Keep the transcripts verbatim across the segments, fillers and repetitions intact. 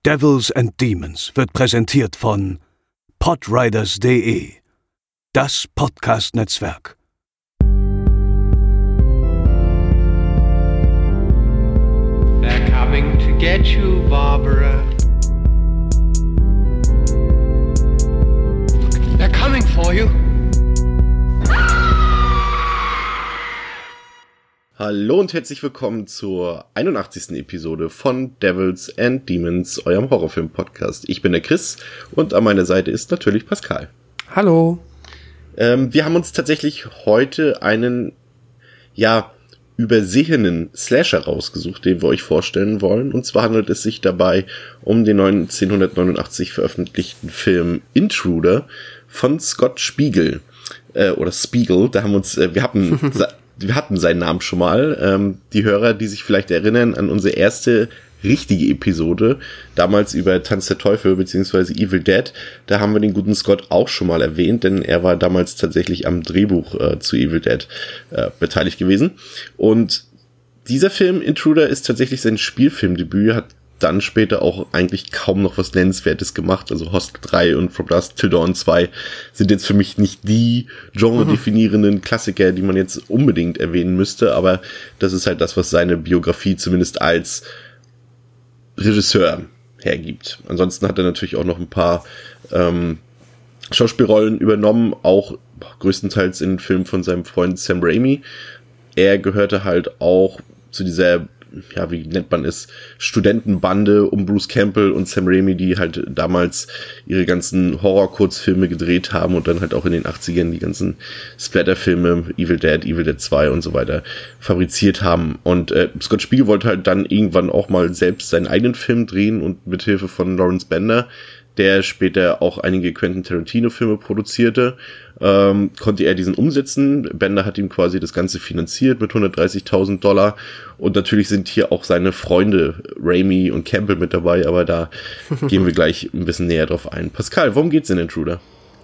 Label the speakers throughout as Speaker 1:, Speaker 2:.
Speaker 1: Devils and Demons wird präsentiert von podriders punkt de, das Podcast-Netzwerk.
Speaker 2: They're coming to get you, Barbara. They're coming for you.
Speaker 3: Hallo und herzlich willkommen zur einundachtzigsten Episode von Devils and Demons, eurem Horrorfilm-Podcast. Ich bin der Chris und an meiner Seite ist natürlich Pascal.
Speaker 4: Hallo.
Speaker 3: Ähm, wir haben uns tatsächlich heute einen, ja, übersehenen Slasher rausgesucht, den wir euch vorstellen wollen. Und zwar handelt es sich dabei um den neunzehnhundertneunundachtzig veröffentlichten Film Intruder von Scott Spiegel. Äh, oder Spiegel, da haben wir uns, äh, wir hatten... Wir hatten seinen Namen schon mal. Ähm, die Hörer, die sich vielleicht erinnern an unsere erste richtige Episode, damals über Tanz der Teufel bzw. Evil Dead, da haben wir den guten Scott auch schon mal erwähnt, denn er war damals tatsächlich am Drehbuch äh, zu Evil Dead äh, beteiligt gewesen. Und dieser Film, Intruder, ist tatsächlich sein Spielfilmdebüt, hat dann später auch eigentlich kaum noch was Nennenswertes gemacht. Also Hostel drei und From Dusk Till Dawn zwei sind jetzt für mich nicht die genre-definierenden Klassiker, die man jetzt unbedingt erwähnen müsste, aber das ist halt das, was seine Biografie zumindest als Regisseur hergibt. Ansonsten hat er natürlich auch noch ein paar ähm, Schauspielrollen übernommen, auch größtenteils in Filmen von seinem Freund Sam Raimi. Er gehörte halt auch zu dieser, ja, wie nennt man es, Studentenbande um Bruce Campbell und Sam Raimi, die halt damals ihre ganzen Horror-Kurzfilme gedreht haben und dann halt auch in den achtzigern die ganzen Splatter-Filme, Evil Dead, Evil Dead zwei und so weiter fabriziert haben. Und äh, Scott Spiegel wollte halt dann irgendwann auch mal selbst seinen eigenen Film drehen und mit Hilfe von Lawrence Bender, der später auch einige Quentin Tarantino-Filme produzierte, ähm, konnte er diesen umsetzen. Bender hat ihm quasi das Ganze finanziert mit hundertdreißigtausend Dollar. Und natürlich sind hier auch seine Freunde Raimi und Campbell mit dabei, aber da gehen wir gleich ein bisschen näher drauf ein. Pascal, worum geht's in Intruder?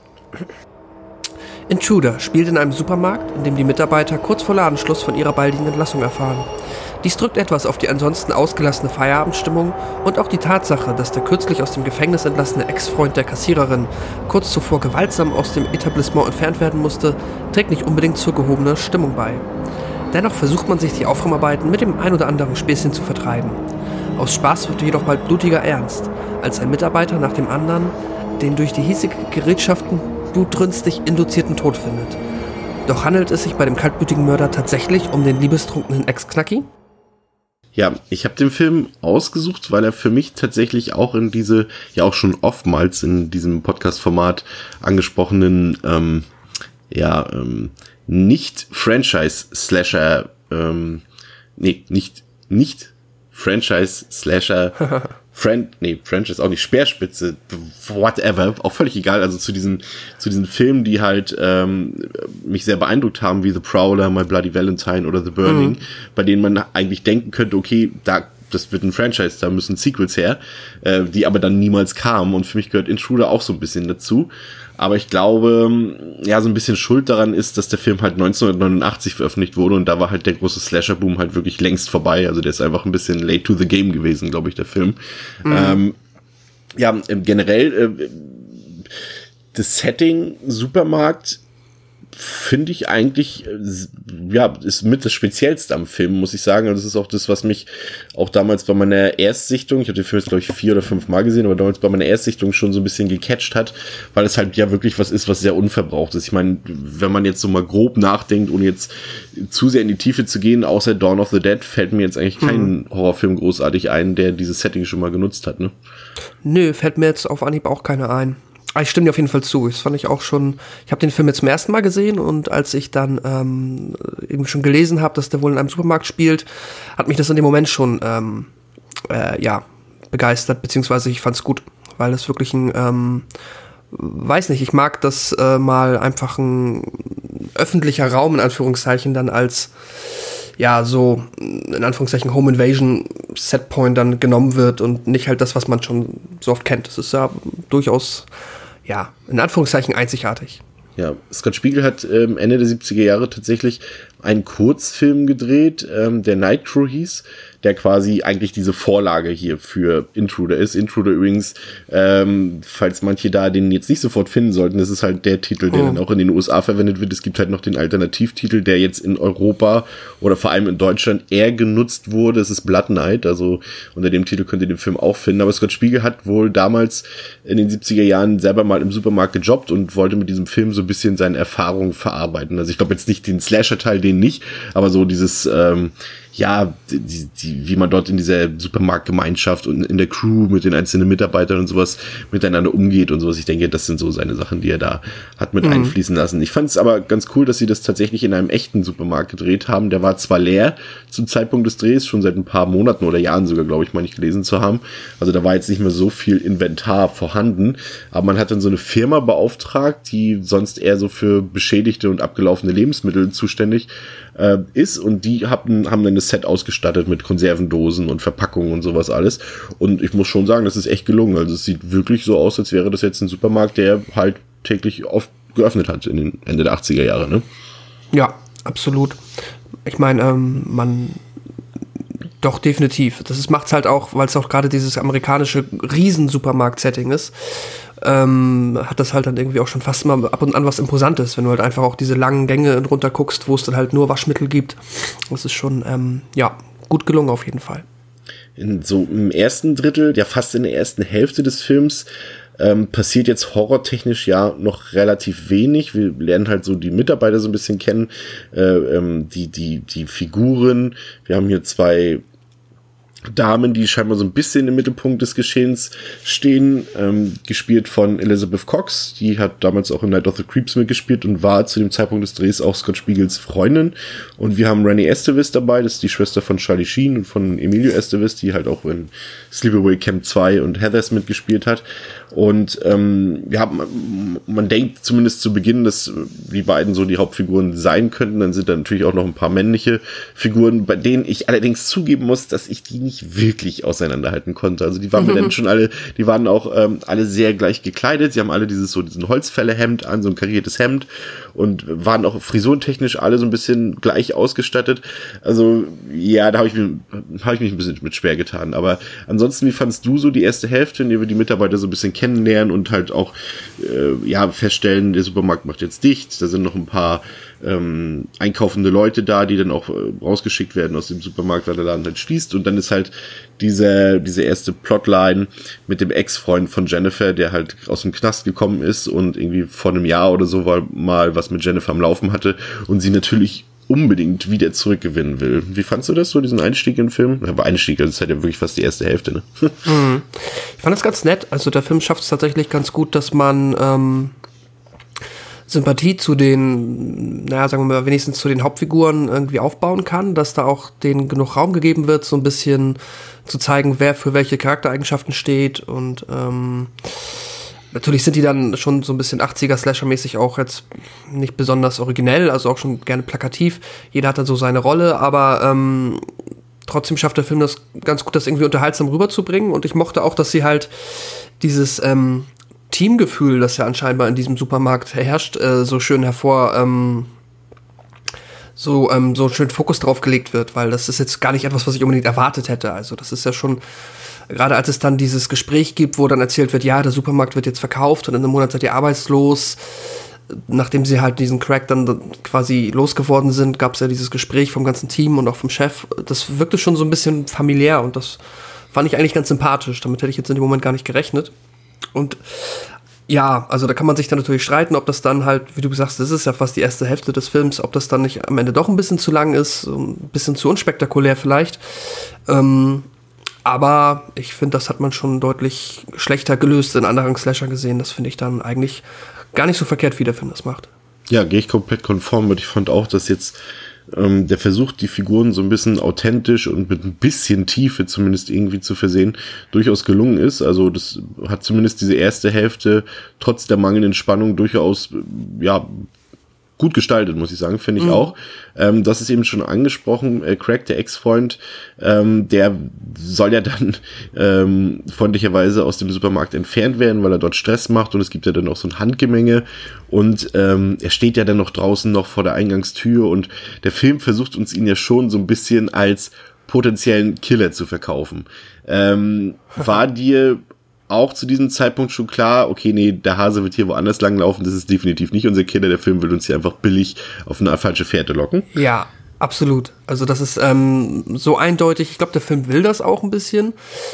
Speaker 4: Intruder spielt in einem Supermarkt, in dem die Mitarbeiter kurz vor Ladenschluss von ihrer baldigen Entlassung erfahren. Dies drückt etwas auf die ansonsten ausgelassene Feierabendstimmung und auch die Tatsache, dass der kürzlich aus dem Gefängnis entlassene Ex-Freund der Kassiererin kurz zuvor gewaltsam aus dem Etablissement entfernt werden musste, trägt nicht unbedingt zur gehobenen Stimmung bei. Dennoch versucht man sich die Aufräumarbeiten mit dem ein oder anderen Späßchen zu vertreiben. Aus Spaß wird jedoch bald blutiger Ernst, als ein Mitarbeiter nach dem anderen den durch die hiesige Gerätschaften blutrünstig induzierten Tod findet. Doch handelt es sich bei dem kaltblütigen Mörder tatsächlich um den liebestrunkenen Ex-Knacki?
Speaker 3: Ja, ich habe den Film ausgesucht, weil er für mich tatsächlich auch in diese, ja auch schon oftmals in diesem Podcast-Format angesprochenen, ähm, ja, ähm, nicht-Franchise-Slasher, ähm, nee, nicht, nicht Franchise-Slasher, Fran- nee, Franchise auch nicht, Speerspitze, whatever, auch völlig egal, also zu diesen, zu diesen Filmen, die halt ähm, mich sehr beeindruckt haben, wie The Prowler, My Bloody Valentine oder The Burning, mhm. bei denen man eigentlich denken könnte, okay, da, das wird ein Franchise, da müssen Sequels her, äh, die aber dann niemals kamen, und für mich gehört Intruder auch so ein bisschen dazu. Aber ich glaube, ja, so ein bisschen Schuld daran ist, dass der Film halt neunzehnhundertneunundachtzig veröffentlicht wurde, und da war halt der große Slasher-Boom halt wirklich längst vorbei. Also der ist einfach ein bisschen late to the game gewesen, glaube ich, der Film. Mhm. Ähm, ja, generell äh, das Setting Supermarkt finde ich eigentlich, ja, ist mit das Speziellste am Film, muss ich sagen. Und das ist auch das, was mich auch damals bei meiner Erstsichtung, ich habe den Film jetzt, glaube ich, vier oder fünf Mal gesehen, aber damals bei meiner Erstsichtung schon so ein bisschen gecatcht hat, weil es halt ja wirklich was ist, was sehr unverbraucht ist. Ich meine, wenn man jetzt so mal grob nachdenkt, ohne jetzt zu sehr in die Tiefe zu gehen, außer Dawn of the Dead, fällt mir jetzt eigentlich kein mhm. Horrorfilm großartig ein, der dieses Setting schon mal genutzt hat, ne?
Speaker 4: Nö, fällt mir jetzt auf Anhieb auch keiner ein. Ich stimme dir auf jeden Fall zu. Das fand ich auch schon. Ich habe den Film jetzt zum ersten Mal gesehen, und als ich dann ähm, irgendwie schon gelesen habe, dass der wohl in einem Supermarkt spielt, hat mich das in dem Moment schon ähm, äh, ja begeistert, beziehungsweise ich fand's gut, weil es wirklich ein ähm, weiß nicht, ich mag das äh, mal einfach ein öffentlicher Raum in Anführungszeichen dann als ja, so in Anführungszeichen Home Invasion Setpoint dann genommen wird und nicht halt das, was man schon so oft kennt. Das ist ja durchaus, ja, in Anführungszeichen einzigartig.
Speaker 3: Ja, Scott Spiegel hat ähm, Ende der siebziger Jahre tatsächlich einen Kurzfilm gedreht, ähm, der Night Crew hieß, der quasi eigentlich diese Vorlage hier für Intruder ist. Intruder übrigens, ähm, falls manche da den jetzt nicht sofort finden sollten, das ist halt der Titel, der oh. dann auch in den U S A verwendet wird. Es gibt halt noch den Alternativtitel, der jetzt in Europa oder vor allem in Deutschland eher genutzt wurde. Das ist Blood Night, also unter dem Titel könnt ihr den Film auch finden. Aber Scott Spiegel hat wohl damals in den siebziger Jahren selber mal im Supermarkt gejobbt und wollte mit diesem Film so ein bisschen seine Erfahrungen verarbeiten. Also ich glaube jetzt nicht den Slasher-Teil, den nicht, aber so dieses, ähm, ja, die, die, wie man dort in dieser Supermarktgemeinschaft und in der Crew mit den einzelnen Mitarbeitern und sowas miteinander umgeht und sowas. Ich denke, das sind so seine Sachen, die er da hat mit mhm. einfließen lassen. Ich fand es aber ganz cool, dass sie das tatsächlich in einem echten Supermarkt gedreht haben. Der war zwar leer zum Zeitpunkt des Drehs, schon seit ein paar Monaten oder Jahren sogar, glaube ich, mal nicht gelesen zu haben. Also da war jetzt nicht mehr so viel Inventar vorhanden, aber man hat dann so eine Firma beauftragt, die sonst eher so für beschädigte und abgelaufene Lebensmittel zuständig äh, ist, und die haben, haben dann das Set ausgestattet mit Konservendosen und Verpackungen und sowas alles, und ich muss schon sagen, das ist echt gelungen. Also es sieht wirklich so aus, als wäre das jetzt ein Supermarkt, der halt täglich oft geöffnet hat in den Ende der achtziger Jahre, ne?
Speaker 4: Ja, absolut. Ich meine, ähm, man doch, definitiv. Das macht es halt auch, weil es auch gerade dieses amerikanische Riesen-Supermarkt-Setting ist, ähm, hat das halt dann irgendwie auch schon fast mal ab und an was Imposantes, wenn du halt einfach auch diese langen Gänge runter guckst, wo es dann halt nur Waschmittel gibt. Das ist schon, ähm, ja, gut gelungen auf jeden Fall.
Speaker 3: In so im ersten Drittel, ja fast in der ersten Hälfte des Films, ähm, passiert jetzt horrortechnisch ja noch relativ wenig. Wir lernen halt so die Mitarbeiter so ein bisschen kennen, äh, ähm, die, die, die Figuren. Wir haben hier zwei Damen, die scheinbar so ein bisschen im Mittelpunkt des Geschehens stehen, ähm, gespielt von Elizabeth Cox. Die hat damals auch in Night of the Creeps mitgespielt und war zu dem Zeitpunkt des Drehs auch Scott Spiegels Freundin. Und wir haben Renée Estevez dabei, das ist die Schwester von Charlie Sheen und von Emilio Estevez, die halt auch in Sleepaway Camp zwei und Heathers mitgespielt hat. Und ähm, ja, man, man denkt zumindest zu Beginn, dass die beiden so die Hauptfiguren sein könnten. Dann sind da natürlich auch noch ein paar männliche Figuren, bei denen ich allerdings zugeben muss, dass ich die nicht wirklich auseinanderhalten konnte. Also die waren mir dann schon alle, die waren auch ähm, alle sehr gleich gekleidet. Sie haben alle dieses so diesen Holzfällerhemd an, so ein kariertes Hemd, und waren auch frisurentechnisch alle so ein bisschen gleich ausgestattet. Also ja, da habe ich, hab ich mich ein bisschen mit schwer getan. Aber ansonsten, wie fandst du so die erste Hälfte, in der wir die Mitarbeiter so ein bisschen kennenlernen und halt auch äh, ja feststellen, der Supermarkt macht jetzt dicht, da sind noch ein paar ähm, einkaufende Leute da, die dann auch äh, rausgeschickt werden aus dem Supermarkt, weil der Laden halt schließt, und dann ist halt diese, diese erste Plotline mit dem Ex-Freund von Jennifer, der halt aus dem Knast gekommen ist und irgendwie vor einem Jahr oder so war, mal was mit Jennifer am Laufen hatte und sie natürlich unbedingt wieder zurückgewinnen will. Wie fandst du das so, diesen Einstieg in den Film? Aber Einstieg, also das ist halt ja wirklich fast die erste Hälfte, ne?
Speaker 4: Mhm. Ich fand das ganz nett. Also der Film schafft es tatsächlich ganz gut, dass man ähm, Sympathie zu den, naja, sagen wir mal, wenigstens zu den Hauptfiguren irgendwie aufbauen kann, dass da auch denen genug Raum gegeben wird, so ein bisschen zu zeigen, wer für welche Charaktereigenschaften steht, und ähm, natürlich sind die dann schon so ein bisschen achtziger-Slasher-mäßig auch jetzt nicht besonders originell, also auch schon gerne plakativ. Jeder hat dann so seine Rolle, aber ähm, trotzdem schafft der Film das ganz gut, das irgendwie unterhaltsam rüberzubringen. Und ich mochte auch, dass sie halt dieses ähm, Teamgefühl, das ja anscheinend in diesem Supermarkt herrscht, äh, so schön hervor, ähm, so, ähm, so schön Fokus drauf gelegt wird, weil das ist jetzt gar nicht etwas, was ich unbedingt erwartet hätte. Also das ist ja schon, gerade als es dann dieses Gespräch gibt, wo dann erzählt wird, ja, der Supermarkt wird jetzt verkauft und in einem Monat seid ihr arbeitslos. Nachdem sie halt diesen Crack dann quasi losgeworden sind, gab es ja dieses Gespräch vom ganzen Team und auch vom Chef. Das wirkte schon so ein bisschen familiär, und das fand ich eigentlich ganz sympathisch. Damit hätte ich jetzt in dem Moment gar nicht gerechnet. Und ja, also da kann man sich dann natürlich streiten, ob das dann halt, wie du gesagt hast, das ist ja fast die erste Hälfte des Films, ob das dann nicht am Ende doch ein bisschen zu lang ist, ein bisschen zu unspektakulär vielleicht. Ähm, aber ich finde, das hat man schon deutlich schlechter gelöst in anderen Slasher gesehen. Das finde ich dann eigentlich gar nicht so verkehrt, wie der Film das macht.
Speaker 3: Ja, gehe ich komplett konform mit. Ich fand auch, dass jetzt ähm, der Versuch, die Figuren so ein bisschen authentisch und mit ein bisschen Tiefe zumindest irgendwie zu versehen, durchaus gelungen ist. Also das hat zumindest diese erste Hälfte trotz der mangelnden Spannung durchaus, ja, gut gestaltet, muss ich sagen, finde ich mhm. auch. Ähm, das ist eben schon angesprochen, äh, Craig, der Ex-Freund, ähm, der soll ja dann ähm, freundlicherweise aus dem Supermarkt entfernt werden, weil er dort Stress macht und es gibt ja dann auch so ein Handgemenge und ähm, er steht ja dann noch draußen noch vor der Eingangstür und der Film versucht uns ihn ja schon so ein bisschen als potenziellen Killer zu verkaufen. Ähm, war dir auch zu diesem Zeitpunkt schon klar, okay, nee, der Hase wird hier woanders langlaufen, das ist definitiv nicht unser Killer, der Film will uns hier einfach billig auf eine falsche Fährte locken?
Speaker 4: Ja, absolut. Also das ist ähm, so eindeutig, ich glaube, der Film will das auch ein bisschen.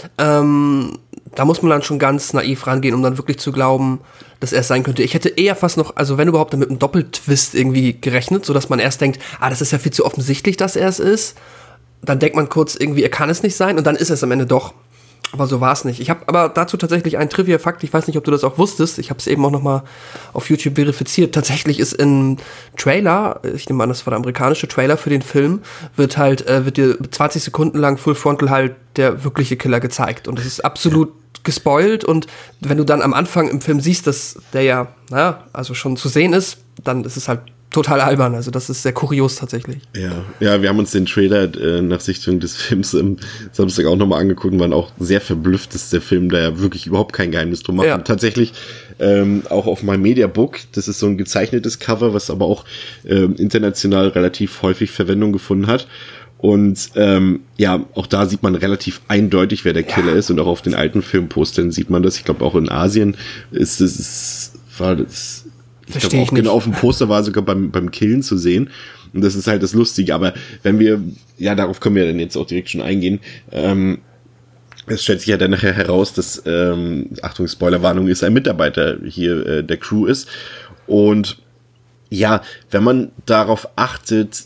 Speaker 4: Ähm, da muss man dann schon ganz naiv rangehen, um dann wirklich zu glauben, dass er es sein könnte. Ich hätte eher fast noch, also wenn überhaupt, mit einem Doppeltwist irgendwie gerechnet, sodass man erst denkt, ah, das ist ja viel zu offensichtlich, dass er es ist. Dann denkt man kurz irgendwie, er kann es nicht sein und dann ist es am Ende doch. Aber so war es nicht. Ich habe aber dazu tatsächlich einen Trivia-Fakt. Ich weiß nicht, ob du das auch wusstest. Ich habe es eben auch noch mal auf YouTube verifiziert. Tatsächlich ist im Trailer, ich nehme an, das war der amerikanische Trailer für den Film, wird halt äh, wird dir zwanzig Sekunden lang Full Frontal halt der wirkliche Killer gezeigt. Und das ist absolut gespoilt. Und wenn du dann am Anfang im Film siehst, dass der ja, naja, also schon zu sehen ist, dann ist es halt total albern, also das ist sehr kurios tatsächlich. Ja,
Speaker 3: ja, wir haben uns den Trailer äh, nach Sichtung des Films am Samstag auch nochmal angeguckt und waren auch sehr verblüfft, dass der Film da ja wirklich überhaupt kein Geheimnis drum macht. Ja. Und tatsächlich ähm, auch auf My Media Book, das ist so ein gezeichnetes Cover, was aber auch ähm, international relativ häufig Verwendung gefunden hat. Und ähm, ja, auch da sieht man relativ eindeutig, wer der Killer ja. ist. Und auch auf den alten Filmpostern sieht man das. Ich glaube, auch in Asien ist es, war das Ich glaube auch genau auf dem Poster war sogar beim, beim Killen zu sehen. Und das ist halt das Lustige. Aber wenn wir, ja, darauf können wir dann jetzt auch direkt schon eingehen. Ähm, es stellt sich ja dann nachher heraus, dass, ähm, Achtung, Spoilerwarnung, ist ein Mitarbeiter hier äh, der Crew ist. Und ja, wenn man darauf achtet,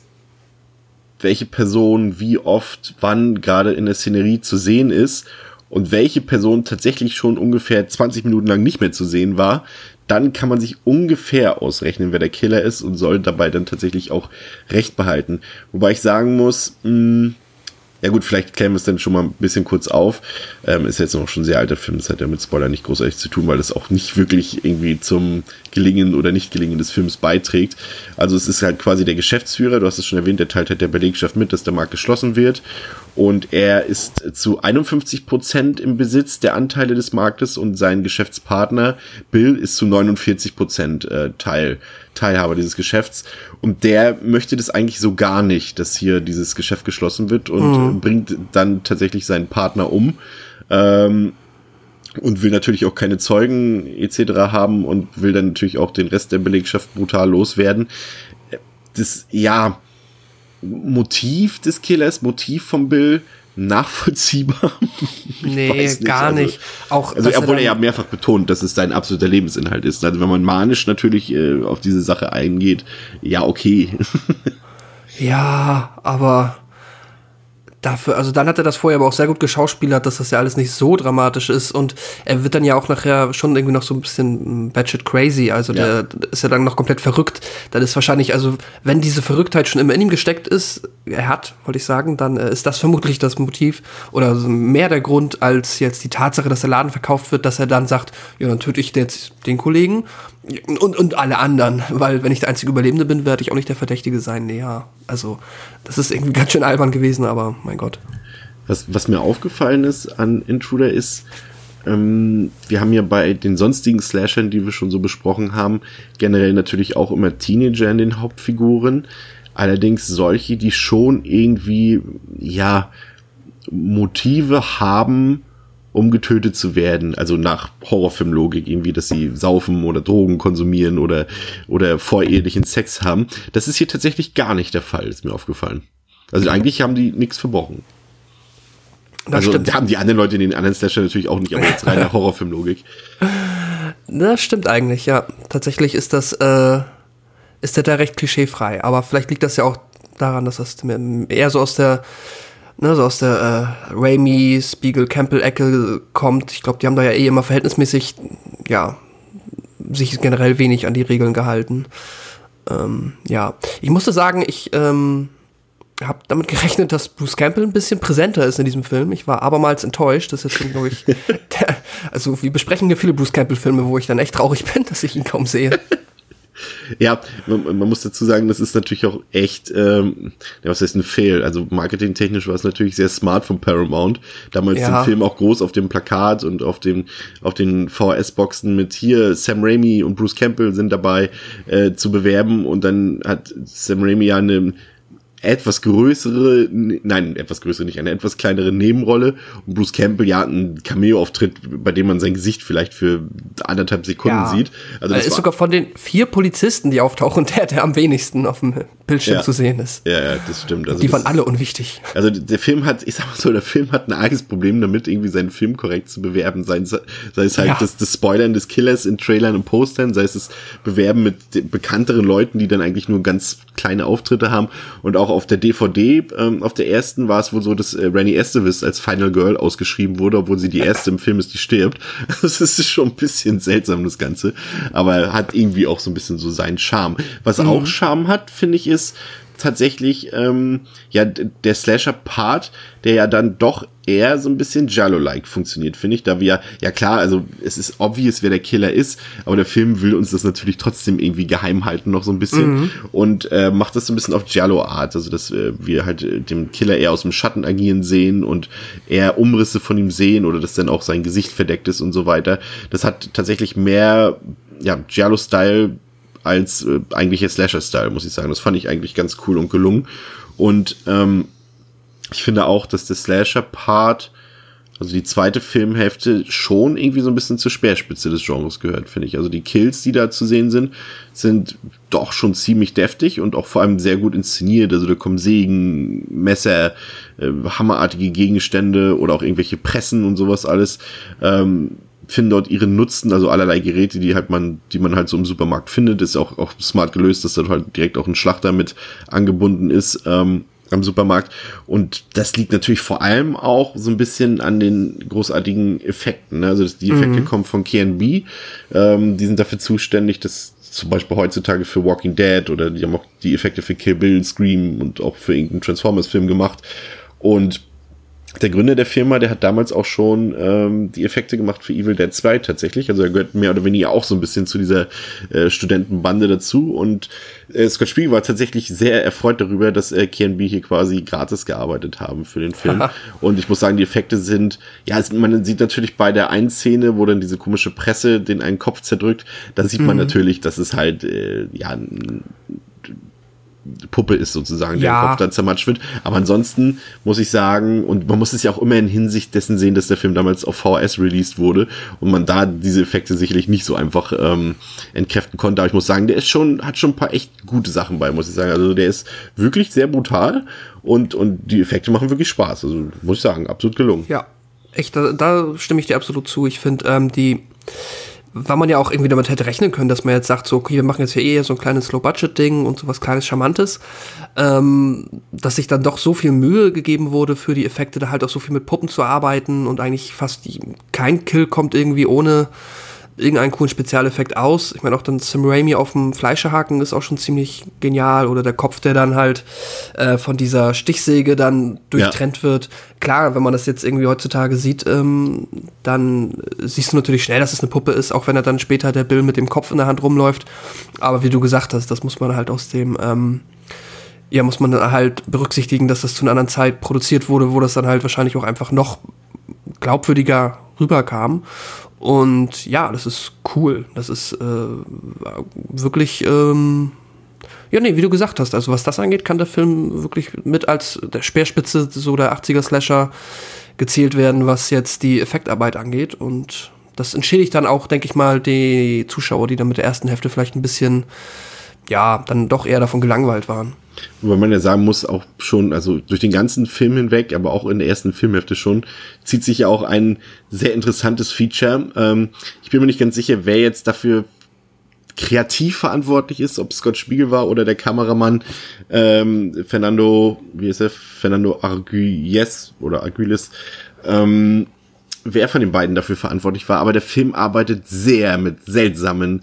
Speaker 3: welche Person wie oft wann gerade in der Szenerie zu sehen ist und welche Person tatsächlich schon ungefähr zwanzig Minuten lang nicht mehr zu sehen war, dann kann man sich ungefähr ausrechnen, wer der Killer ist und soll dabei dann tatsächlich auch Recht behalten. Wobei ich sagen muss, mh, ja gut, vielleicht klären wir es dann schon mal ein bisschen kurz auf. Ähm, ist jetzt noch schon ein sehr alter Film, das hat ja mit Spoiler nicht großartig zu tun, weil es auch nicht wirklich irgendwie zum Gelingen oder Nicht-Gelingen des Films beiträgt. Also es ist halt quasi der Geschäftsführer, du hast es schon erwähnt, der teilt halt der Belegschaft mit, dass der Markt geschlossen wird. Und er ist zu einundfünfzig Prozent im Besitz der Anteile des Marktes und sein Geschäftspartner Bill ist zu neunundvierzig Prozent äh, Teil, Teilhaber dieses Geschäfts. Und der möchte das eigentlich so gar nicht, dass hier dieses Geschäft geschlossen wird und mhm. bringt dann tatsächlich seinen Partner um. Ähm, und will natürlich auch keine Zeugen et cetera haben und will dann natürlich auch den Rest der Belegschaft brutal loswerden. Das, ja... Motiv des Killers, Motiv von Bill, nachvollziehbar?
Speaker 4: Nee, nicht. gar
Speaker 3: also,
Speaker 4: nicht. Auch,
Speaker 3: also obwohl er, er ja mehrfach betont, dass es sein absoluter Lebensinhalt ist. Also wenn man manisch natürlich äh, auf diese Sache eingeht, ja, okay.
Speaker 4: Ja, aber dafür, also dann hat er das vorher aber auch sehr gut geschauspielert, dass das ja alles nicht so dramatisch ist und er wird dann ja auch nachher schon irgendwie noch so ein bisschen batshit crazy, also ja. der ist ja dann noch komplett verrückt. Dann ist wahrscheinlich, also wenn diese Verrücktheit schon immer in ihm gesteckt ist, er hat, wollte ich sagen, dann ist das vermutlich das Motiv oder mehr der Grund als jetzt die Tatsache, dass der Laden verkauft wird, dass er dann sagt, ja, dann töte ich jetzt den Kollegen und, und alle anderen, weil wenn ich der einzige Überlebende bin, werde ich auch nicht der Verdächtige sein. Nee, ja, also das ist irgendwie ganz schön albern gewesen, aber mein Gott.
Speaker 3: Was, was mir aufgefallen ist an Intruder ist, ähm, wir haben ja bei den sonstigen Slashern, die wir schon so besprochen haben, generell natürlich auch immer Teenager in den Hauptfiguren, allerdings solche, die schon irgendwie, ja, Motive haben, um getötet zu werden, also nach Horrorfilmlogik irgendwie, dass sie saufen oder Drogen konsumieren oder oder vorehelichen Sex haben. Das ist hier tatsächlich gar nicht der Fall, ist mir aufgefallen. Also eigentlich haben die nichts verbrochen. Das also stimmt. Haben die anderen Leute in den anderen Slasher natürlich auch nicht, aber jetzt rein nach Horrorfilmlogik.
Speaker 4: Das stimmt eigentlich, ja. Tatsächlich ist das, äh, ist der da recht klischeefrei, aber vielleicht liegt das ja auch daran, dass das eher so aus der Ne, so aus der äh, Raimi, Spiegel, Campbell-Ecke kommt. Ich glaube, die haben da ja eh immer verhältnismäßig, ja, sich generell wenig an die Regeln gehalten. Ähm, ja, ich musste sagen, ich ähm, habe damit gerechnet, dass Bruce Campbell ein bisschen präsenter ist in diesem Film. Ich war abermals enttäuscht. Das ist jetzt, glaube ich, der, also wir besprechen ja viele Bruce Campbell-Filme, wo ich dann echt traurig bin, dass ich ihn kaum sehe.
Speaker 3: Ja, man, man muss dazu sagen, das ist natürlich auch echt, ähm, ja, was heißt ein Fail? Also marketingtechnisch war es natürlich sehr smart von Paramount, damals ja. den Film auch groß auf dem Plakat und auf den auf den V H S-Boxen mit hier Sam Raimi und Bruce Campbell sind dabei äh, zu bewerben, und dann hat Sam Raimi ja eine etwas größere, nein, etwas größere nicht, eine etwas kleinere Nebenrolle, und Bruce Campbell ja einen Cameo-Auftritt, bei dem man sein Gesicht vielleicht für anderthalb Sekunden ja. sieht. Also das
Speaker 4: ist sogar von den vier Polizisten, die auftauchen, der, der am wenigsten auf dem Bildschirm
Speaker 3: ja.
Speaker 4: zu sehen ist.
Speaker 3: Ja, ja, das stimmt. Also
Speaker 4: die
Speaker 3: das,
Speaker 4: waren alle unwichtig.
Speaker 3: Also der Film hat, ich sag mal so, der Film hat ein arges Problem damit, irgendwie seinen Film korrekt zu bewerben, sei es, sei es halt ja. das, das Spoilern des Killers in Trailern und Postern, sei es das Bewerben mit bekannteren Leuten, die dann eigentlich nur ganz kleine Auftritte haben, und auch auf der D V D, ähm, auf der ersten war es wohl so, dass äh, Renée Estevez als Final Girl ausgeschrieben wurde, obwohl sie die erste im Film ist, die stirbt. Das ist schon ein bisschen seltsam, das Ganze, aber hat irgendwie auch so ein bisschen so seinen Charme. Was mhm. auch Charme hat, finde ich, ist tatsächlich ähm, ja der Slasher-Part, der ja dann doch eher so ein bisschen Giallo-like funktioniert, finde ich, da wir, ja klar, also es ist obvious, wer der Killer ist, aber der Film will uns das natürlich trotzdem irgendwie geheim halten noch so ein bisschen mhm. und äh, macht das so ein bisschen auf Giallo-Art, also dass äh, wir halt äh, dem Killer eher aus dem Schatten agieren sehen und eher Umrisse von ihm sehen oder dass dann auch sein Gesicht verdeckt ist und so weiter. Das hat tatsächlich mehr, ja, Giallo-Style als äh, eigentlicher Slasher-Style, muss ich sagen. Das fand ich eigentlich ganz cool und gelungen. Und ähm, ich finde auch, dass der Slasher-Part, also die zweite Filmhälfte, schon irgendwie so ein bisschen zur Speerspitze des Genres gehört, finde ich. Also die Kills, die da zu sehen sind, sind doch schon ziemlich deftig und auch vor allem sehr gut inszeniert. Also da kommen Sägen, Messer, äh, hammerartige Gegenstände oder auch irgendwelche Pressen und sowas alles. Ähm, finden dort ihren Nutzen, also allerlei Geräte, die halt man, die man halt so im Supermarkt findet, ist auch, auch smart gelöst, dass dort halt direkt auch ein Schlachter mit angebunden ist, ähm, am Supermarkt. Und das liegt natürlich vor allem auch so ein bisschen an den großartigen Effekten, ne? Also die Effekte mhm. kommen von K and B, ähm, die sind dafür zuständig, dass zum Beispiel heutzutage für Walking Dead, oder die haben auch die Effekte für Kill Bill, Scream und auch für irgendeinen Transformers-Film gemacht. Und der Gründer der Firma, der hat damals auch schon ähm, die Effekte gemacht für Evil Dead zwei tatsächlich. Also er gehört mehr oder weniger auch so ein bisschen zu dieser äh, Studentenbande dazu. Und äh, Scott Spiegel war tatsächlich sehr erfreut darüber, dass äh, K and B hier quasi gratis gearbeitet haben für den Film. Und ich muss sagen, die Effekte sind, ja, es, man sieht natürlich bei der einen Szene, wo dann diese komische Presse den einen Kopf zerdrückt, da sieht man mhm. natürlich, dass es halt, äh, ja, ein Puppe ist sozusagen, der
Speaker 4: ja.
Speaker 3: Kopf dann zermatscht wird. Aber ansonsten muss ich sagen, und man muss es ja auch immer in Hinsicht dessen sehen, dass der Film damals auf V H S released wurde und man da diese Effekte sicherlich nicht so einfach ähm, entkräften konnte. Aber ich muss sagen, der ist schon, hat schon ein paar echt gute Sachen bei, muss ich sagen. Also der ist wirklich sehr brutal und, und die Effekte machen wirklich Spaß. Also muss ich sagen, absolut gelungen.
Speaker 4: Ja, echt, da, da stimme ich dir absolut zu. Ich finde, ähm, die weil man ja auch irgendwie damit hätte rechnen können, dass man jetzt sagt, so, okay, wir machen jetzt hier eher so ein kleines Low-Budget-Ding und so was kleines Charmantes, ähm, dass sich dann doch so viel Mühe gegeben wurde für die Effekte, da halt auch so viel mit Puppen zu arbeiten und eigentlich fast die, kein Kill kommt irgendwie ohne irgendeinen coolen Spezialeffekt aus. Ich meine, auch dann Sam Raimi auf dem Fleischerhaken ist auch schon ziemlich genial. Oder der Kopf, der dann halt äh, von dieser Stichsäge dann durchtrennt ja. wird. Klar, wenn man das jetzt irgendwie heutzutage sieht, ähm, dann siehst du natürlich schnell, dass es eine Puppe ist, auch wenn er dann später der Bill mit dem Kopf in der Hand rumläuft. Aber wie du gesagt hast, das muss man halt aus dem, ähm, ja, muss man dann halt berücksichtigen, dass das zu einer anderen Zeit produziert wurde, wo das dann halt wahrscheinlich auch einfach noch glaubwürdiger rüberkam. Und ja, das ist cool. Das ist äh, wirklich, ähm, ja, nee, wie du gesagt hast, also was das angeht, kann der Film wirklich mit als der Speerspitze so der achtziger-Slasher gezählt werden, was jetzt die Effektarbeit angeht. Und das entschädigt dann auch, denke ich mal, die Zuschauer, die dann mit der ersten Hälfte vielleicht ein bisschen, ja, dann doch eher davon gelangweilt waren.
Speaker 3: Wobei man ja sagen muss, auch schon, also durch den ganzen Film hinweg, aber auch in der ersten Filmhälfte schon, zieht sich ja auch ein sehr interessantes Feature. Ähm, ich bin mir nicht ganz sicher, wer jetzt dafür kreativ verantwortlich ist, ob Scott Spiegel war oder der Kameramann ähm, Fernando, wie ist er? Fernando Arguelles oder Arguelles. Ähm, wer von den beiden dafür verantwortlich war, aber der Film arbeitet sehr mit seltsamen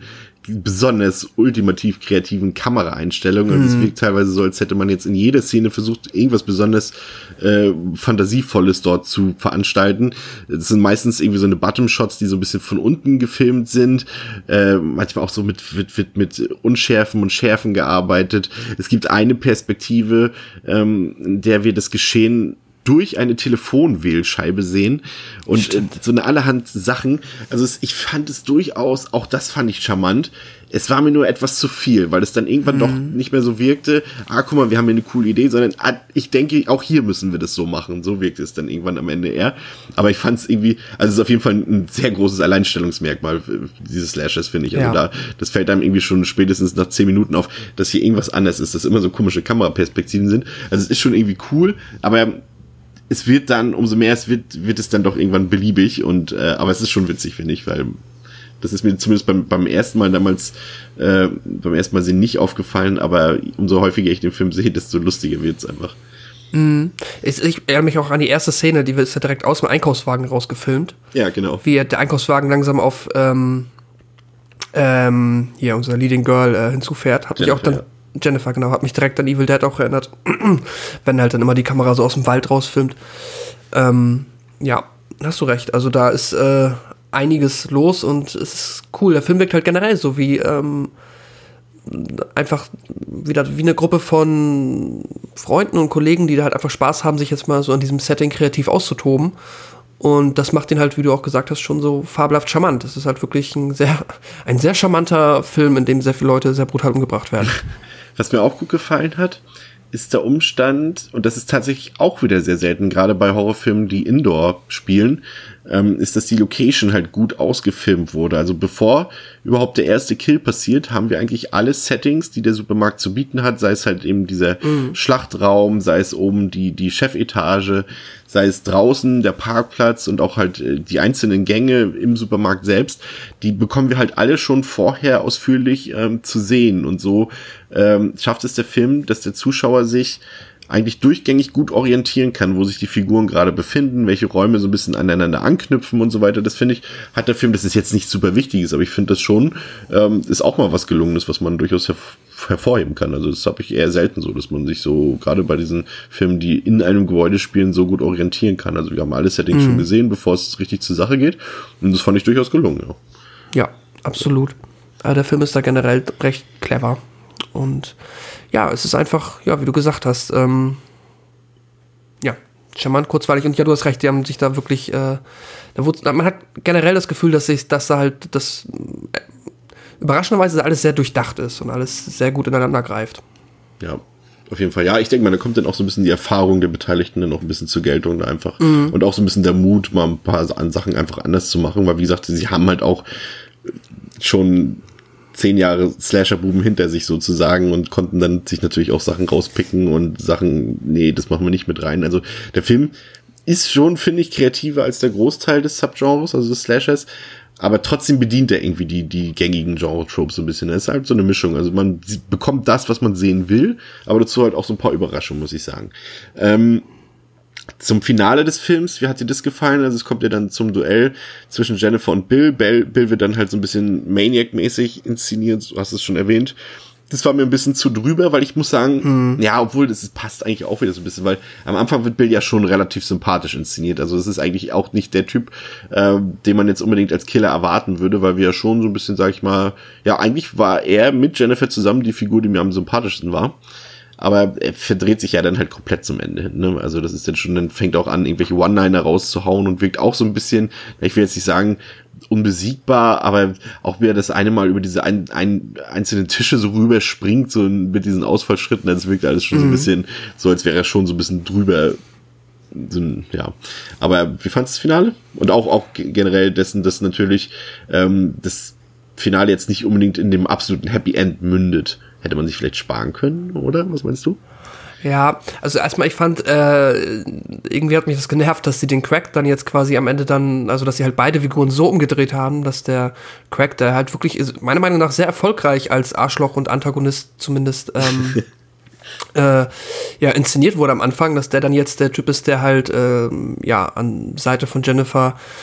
Speaker 3: besonders ultimativ kreativen Kameraeinstellungen. Und es wirkt teilweise so, als hätte man jetzt in jeder Szene versucht, irgendwas besonders äh, Fantasievolles dort zu veranstalten. Das sind meistens irgendwie so eine Bottom-Shots, die so ein bisschen von unten gefilmt sind. Äh, manchmal auch so mit, mit, mit, mit Unschärfen und Schärfen gearbeitet. Es gibt eine Perspektive, ähm, in der wir das Geschehen durch eine Telefonwählscheibe sehen und äh, so eine allerhand Sachen. Also es, ich fand es durchaus, auch das fand ich charmant. Es war mir nur etwas zu viel, weil es dann irgendwann mhm. doch nicht mehr so wirkte, ah, guck mal, wir haben hier eine coole Idee, sondern ah, ich denke, auch hier müssen wir das so machen. So wirkte es dann irgendwann am Ende eher. Aber ich fand es irgendwie, also es ist auf jeden Fall ein sehr großes Alleinstellungsmerkmal dieses Slashers, finde ich. Also ja. da, das fällt einem irgendwie schon spätestens nach zehn Minuten auf, dass hier irgendwas anders ist, dass immer so komische Kameraperspektiven sind. Also es ist schon irgendwie cool, aber es wird dann, umso mehr es wird, wird es dann doch irgendwann beliebig und, äh, aber es ist schon witzig, finde ich, weil das ist mir zumindest beim, beim ersten Mal damals, äh, beim ersten Mal sehen nicht aufgefallen, aber umso häufiger ich den Film sehe, desto lustiger wird's einfach.
Speaker 4: Mm. Ich, ich erinnere mich auch an die erste Szene, die ist ja direkt aus dem Einkaufswagen rausgefilmt.
Speaker 3: Ja, genau.
Speaker 4: Wie der Einkaufswagen langsam auf, ähm, ähm, hier, unser Leading Girl äh, hinzufährt. Hat mich auch dann, ja. Jennifer, genau, hat mich direkt an Evil Dead auch erinnert, wenn halt dann immer die Kamera so aus dem Wald rausfilmt. Ähm, ja, hast du recht. Also da ist äh, einiges los und es ist cool. Der Film wirkt halt generell so wie ähm, einfach wieder wie eine Gruppe von Freunden und Kollegen, die da halt einfach Spaß haben, sich jetzt mal so in diesem Setting kreativ auszutoben. Und das macht den halt, wie du auch gesagt hast, schon so fabelhaft charmant. Das ist halt wirklich ein sehr, ein sehr charmanter Film, in dem sehr viele Leute sehr brutal umgebracht werden.
Speaker 3: Was mir auch gut gefallen hat, ist der Umstand, und das ist tatsächlich auch wieder sehr selten, gerade bei Horrorfilmen, die Indoor spielen, ähm, ist, dass die Location halt gut ausgefilmt wurde. Also bevor überhaupt der erste Kill passiert, haben wir eigentlich alle Settings, die der Supermarkt zu bieten hat, sei es halt eben dieser mhm. Schlachtraum, sei es oben die, die Chefetage, sei es draußen der Parkplatz und auch halt die einzelnen Gänge im Supermarkt selbst, die bekommen wir halt alle schon vorher ausführlich ähm, zu sehen. Und so ähm, schafft es der Film, dass der Zuschauer sich eigentlich durchgängig gut orientieren kann, wo sich die Figuren gerade befinden, welche Räume so ein bisschen aneinander anknüpfen und so weiter. Das finde ich, hat der Film, das ist jetzt nicht super wichtig, aber ich finde das schon, ähm, ist auch mal was Gelungenes, was man durchaus herv- hervorheben kann. Also das habe ich eher selten so, dass man sich so, gerade bei diesen Filmen, die in einem Gebäude spielen, so gut orientieren kann. Also wir haben alle Settings mhm. schon gesehen, bevor es richtig zur Sache geht. Und das fand ich durchaus gelungen, ja.
Speaker 4: Ja, absolut. Also der Film ist da generell recht clever. Und ja, es ist einfach, ja, wie du gesagt hast, ähm, ja, charmant, kurzweilig. Und ja, du hast recht, die haben sich da wirklich, äh, da wurde, man hat generell das Gefühl, dass sich, dass da halt das äh, überraschenderweise alles sehr durchdacht ist und alles sehr gut ineinander greift.
Speaker 3: Ja, auf jeden Fall. Ja, ich denke mal, da kommt dann auch so ein bisschen die Erfahrung der Beteiligten dann noch ein bisschen zur Geltung da einfach. Mhm. Und auch so ein bisschen der Mut, mal ein paar Sachen einfach anders zu machen, weil wie gesagt, sie haben halt auch schon zehn Jahre Slasher-Buben hinter sich sozusagen und konnten dann sich natürlich auch Sachen rauspicken und Sachen, nee, das machen wir nicht mit rein. Also der Film ist schon, finde ich, kreativer als der Großteil des Subgenres, also des Slashers, aber trotzdem bedient er irgendwie die, die gängigen Genre-Tropes so ein bisschen. Es ist halt so eine Mischung. Also man sieht, bekommt das, was man sehen will, aber dazu halt auch so ein paar Überraschungen, muss ich sagen. Ähm, Zum Finale des Films, wie hat dir das gefallen? Also es kommt ja dann zum Duell zwischen Jennifer und Bill. Bill, Bill wird dann halt so ein bisschen Maniac-mäßig inszeniert, du hast es schon erwähnt. Das war mir ein bisschen zu drüber, weil ich muss sagen, hm. ja, obwohl das passt eigentlich auch wieder so ein bisschen, weil am Anfang wird Bill ja schon relativ sympathisch inszeniert. Also es ist eigentlich auch nicht der Typ, äh, den man jetzt unbedingt als Killer erwarten würde, weil wir ja schon so ein bisschen, sag ich mal, ja, eigentlich war er mit Jennifer zusammen die Figur, die mir am sympathischsten war. Aber er verdreht sich ja dann halt komplett zum Ende hin, ne? Also das ist dann schon, dann fängt auch an, irgendwelche One-Liner rauszuhauen und wirkt auch so ein bisschen, ich will jetzt nicht sagen unbesiegbar, aber auch wie er das eine Mal über diese ein, ein, einzelnen Tische so rüber springt, so mit diesen Ausfallschritten, das wirkt alles schon mhm. so ein bisschen so, als wäre er schon so ein bisschen drüber. So, ja, aber wie fandest du das Finale? Und auch, auch generell dessen, dass natürlich ähm, das Finale jetzt nicht unbedingt in dem absoluten Happy End mündet. Hätte man sich vielleicht sparen können, oder? Was meinst du?
Speaker 4: Ja, also erstmal, ich fand, äh, irgendwie hat mich das genervt, dass sie den Crack dann jetzt quasi am Ende dann, also dass sie halt beide Figuren so umgedreht haben, dass der Crack, der halt wirklich, ist, meiner Meinung nach sehr erfolgreich als Arschloch und Antagonist zumindest, ähm, äh, ja, inszeniert wurde am Anfang, dass der dann jetzt der Typ ist, der halt, äh, ja, an Seite von Jennifer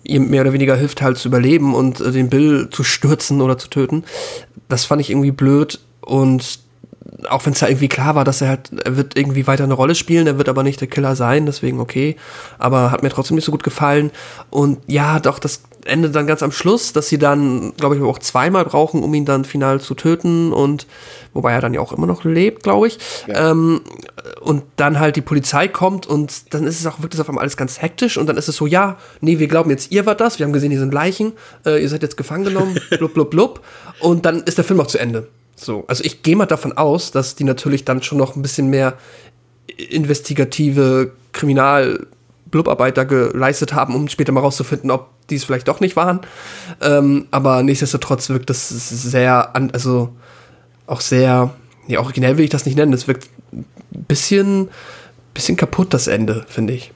Speaker 4: ihm mehr oder weniger hilft halt zu überleben und äh, den Bill zu stürzen oder zu töten. Das fand ich irgendwie blöd und auch wenn es ja irgendwie klar war, dass er halt, er wird irgendwie weiter eine Rolle spielen, er wird aber nicht der Killer sein, deswegen okay, aber hat mir trotzdem nicht so gut gefallen und ja, doch das Ende dann ganz am Schluss, dass sie dann, glaube ich, auch zweimal brauchen, um ihn dann final zu töten und wobei er dann ja auch immer noch lebt, glaube ich, ja. ähm, und dann halt die Polizei kommt und dann ist es auch wirklich auf einmal alles ganz hektisch und dann ist es so, ja, nee, wir glauben jetzt, ihr wart das, wir haben gesehen, hier sind Leichen, äh, ihr seid jetzt gefangen genommen, blub, blub, blub und dann ist der Film auch zu Ende. So, also ich gehe mal davon aus, dass die natürlich dann schon noch ein bisschen mehr investigative Kriminal-Blubarbeit da geleistet haben, um später mal rauszufinden, ob die es vielleicht doch nicht waren. Ähm, aber nichtsdestotrotz wirkt das sehr, an, also auch sehr, ja, originell will ich das nicht nennen, es wirkt ein bisschen, bisschen kaputt, das Ende, finde ich.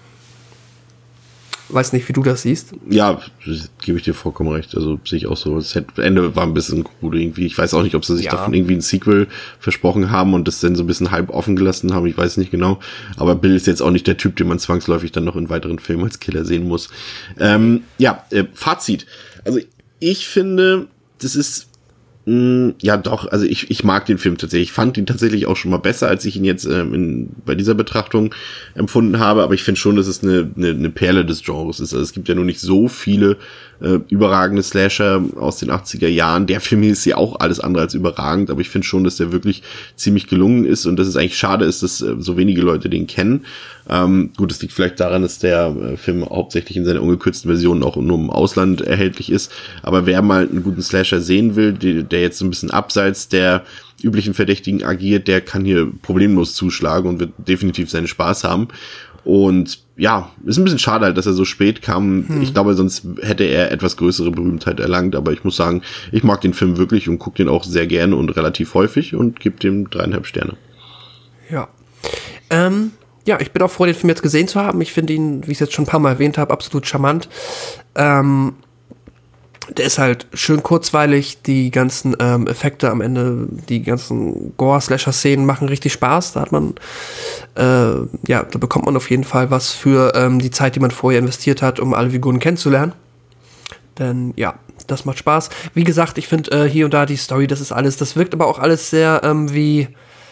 Speaker 4: Weiß nicht, wie du das siehst.
Speaker 3: Ja, gebe ich dir vollkommen recht. Also sehe ich auch so. Das Ende war ein bisschen gut irgendwie. Ich weiß auch nicht, ob sie sich ja. davon irgendwie ein Sequel versprochen haben und das dann so ein bisschen halb offen gelassen haben. Ich weiß nicht genau. Aber Bill ist jetzt auch nicht der Typ, den man zwangsläufig dann noch in weiteren Filmen als Killer sehen muss. Ähm, ja, äh, Fazit. Also ich finde, das ist ja, doch, also ich, ich mag den Film tatsächlich. Ich fand ihn tatsächlich auch schon mal besser, als ich ihn jetzt ähm, in, bei dieser Betrachtung empfunden habe, aber ich finde schon, dass es eine, eine, eine Perle des Genres ist. Also es gibt ja nur nicht so viele äh, überragende Slasher aus den achtziger Jahren. Der Film hier ist ja auch alles andere als überragend, aber ich finde schon, dass der wirklich ziemlich gelungen ist und dass es eigentlich schade ist, dass äh, so wenige Leute den kennen. Ähm, gut, es liegt vielleicht daran, dass der äh, Film hauptsächlich in seiner ungekürzten Version auch nur im Ausland erhältlich ist. Aber wer mal einen guten Slasher sehen will, die, der jetzt so ein bisschen abseits der üblichen Verdächtigen agiert, der kann hier problemlos zuschlagen und wird definitiv seinen Spaß haben. Und ja, ist ein bisschen schade halt, dass er so spät kam. Hm. Ich glaube, sonst hätte er etwas größere Berühmtheit erlangt. Aber ich muss sagen, ich mag den Film wirklich und gucke den auch sehr gerne und relativ häufig und gebe dem dreieinhalb Sterne.
Speaker 4: Ja. Ähm... Ja, ich bin auch froh, den Film jetzt gesehen zu haben. Ich finde ihn, wie ich es jetzt schon ein paar Mal erwähnt habe, absolut charmant. Ähm, der ist halt schön kurzweilig. Die ganzen ähm, Effekte am Ende, die ganzen Gore-Slasher-Szenen machen richtig Spaß. Da hat man, äh, ja, da bekommt man auf jeden Fall was für ähm, die Zeit, die man vorher investiert hat, um alle Figuren kennenzulernen. Denn ja, das macht Spaß. Wie gesagt, ich finde äh, hier und da die Story, das ist alles, das wirkt aber auch alles sehr ähm, wie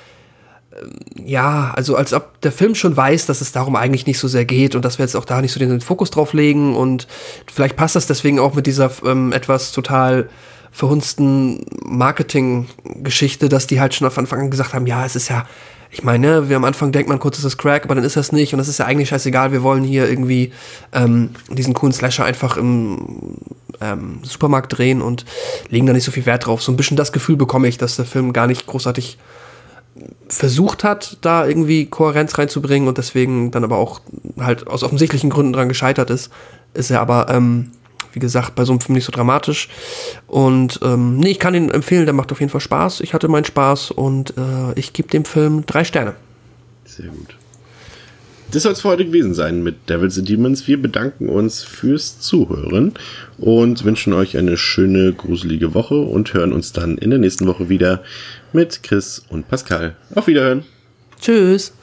Speaker 4: ja, also als ob der Film schon weiß, dass es darum eigentlich nicht so sehr geht und dass wir jetzt auch da nicht so den Fokus drauf legen und vielleicht passt das deswegen auch mit dieser ähm, etwas total verhunzten Marketing-Geschichte, dass die halt schon auf Anfang an gesagt haben, ja, es ist ja, ich meine, wir am Anfang denkt man kurz, es ist Crack, aber dann ist das nicht und das ist ja eigentlich scheißegal, wir wollen hier irgendwie ähm, diesen coolen Slasher einfach im ähm, Supermarkt drehen und legen da nicht so viel Wert drauf. So ein bisschen das Gefühl bekomme ich, dass der Film gar nicht großartig versucht hat, da irgendwie Kohärenz reinzubringen und deswegen dann aber auch halt aus offensichtlichen Gründen dran gescheitert ist, ist er aber, ähm, wie gesagt, bei so einem Film nicht so dramatisch und ähm, nee, ich kann ihn empfehlen, der macht auf jeden Fall Spaß, ich hatte meinen Spaß und äh, ich gebe dem Film drei Sterne.
Speaker 3: Sehr gut. Das soll es für heute gewesen sein mit Devils and Demons. Wir bedanken uns fürs Zuhören und wünschen euch eine schöne, gruselige Woche und hören uns dann in der nächsten Woche wieder mit Chris und Pascal. Auf Wiederhören.
Speaker 4: Tschüss.